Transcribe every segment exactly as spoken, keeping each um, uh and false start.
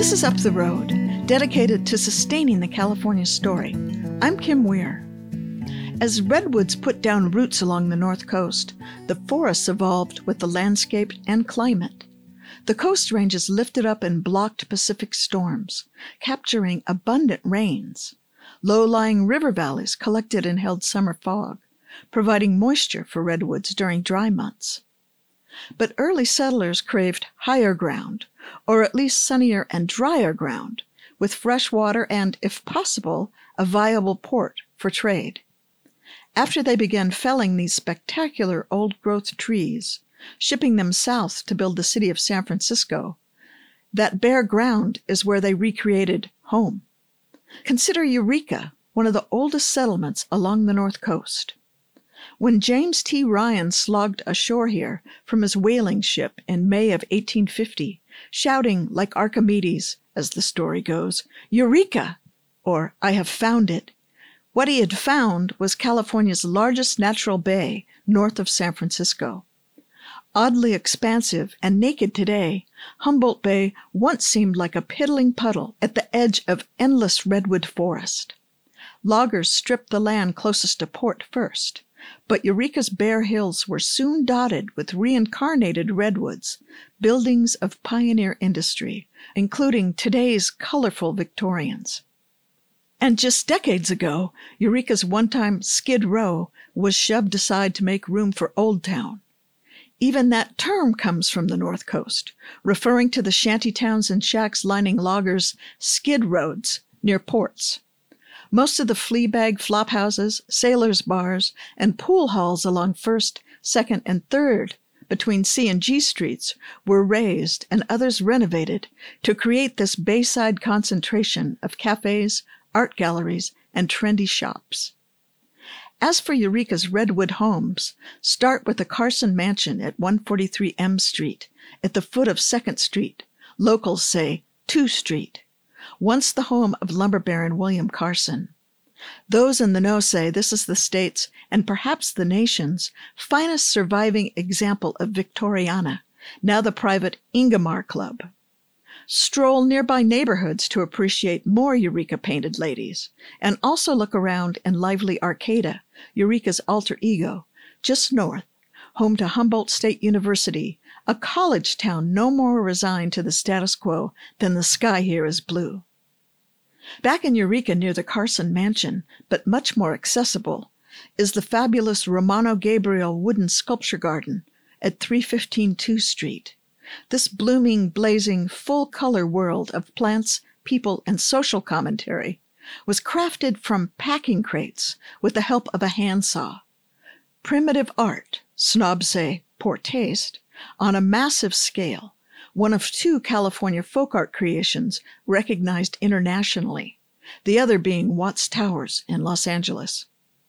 This is Up the Road, dedicated to sustaining the California story. I'm Kim Weir. As redwoods put down roots along the North Coast, the forests evolved with the landscape and climate. The Coast Ranges lifted up and blocked Pacific storms, capturing abundant rains. Low-lying river valleys collected and held summer fog, providing moisture for redwoods during dry months. But early settlers craved higher ground, or at least sunnier and drier ground, with fresh water and, if possible, a viable port for trade. After they began felling these spectacular old-growth trees, shipping them south to build the city of San Francisco, that bare ground is where they recreated home. Consider Eureka, one of the oldest settlements along the North Coast. When James T. Ryan slogged ashore here from his whaling ship in May of eighteen fifty, shouting like Archimedes, as the story goes, "Eureka!" or "I have found it," what he had found was California's largest natural bay north of San Francisco. Oddly expansive and naked today, Humboldt Bay once seemed like a piddling puddle at the edge of endless redwood forest. Loggers stripped the land closest to port first, but Eureka's bare hills were soon dotted with reincarnated redwoods, buildings of pioneer industry, including today's colorful Victorians. And just decades ago, Eureka's one-time Skid Row was shoved aside to make room for Old Town. Even that term comes from the North Coast, referring to the shanty towns and shacks lining loggers' skid roads near ports. Most of the flea bag flop houses, sailors' bars, and pool halls along First, Second, and Third between C and G streets were razed and others renovated to create this bayside concentration of cafes, art galleries, and trendy shops. As for Eureka's redwood homes, start with the Carson Mansion at one forty-three M Street, at the foot of Second Street. Locals say two Street. Once the home of lumber baron William Carson. Those in the know say this is the state's, and perhaps the nation's, finest surviving example of Victoriana, now the private Ingomar Club. Stroll nearby neighborhoods to appreciate more Eureka-painted ladies, and also look around in lively Arcata, Eureka's alter ego, just north, home to Humboldt State University, a college town no more resigned to the status quo than the sky here is blue. Back in Eureka near the Carson Mansion, but much more accessible, is the fabulous Romano Gabriel wooden sculpture garden at three fifteen two Street. This blooming, blazing, full-color world of plants, people, and social commentary was crafted from packing crates with the help of a handsaw. Primitive art, snobs say poor taste, on a massive scale, one of two California folk art creations recognized internationally, the other being Watts Towers in Los Angeles.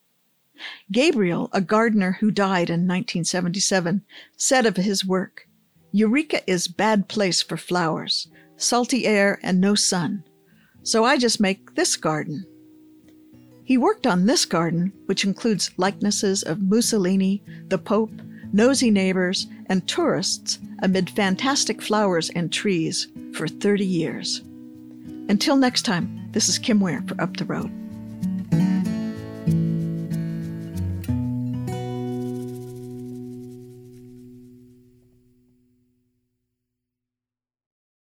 Gabriel, a gardener who died in nineteen seventy-seven, said of his work, "Eureka is bad place for flowers, salty air and no sun, so I just make this garden." He worked on this garden, which includes likenesses of Mussolini, the Pope, nosy neighbors, and tourists amid fantastic flowers and trees for thirty years. Until next time, this is Kim Weir for Up the Road.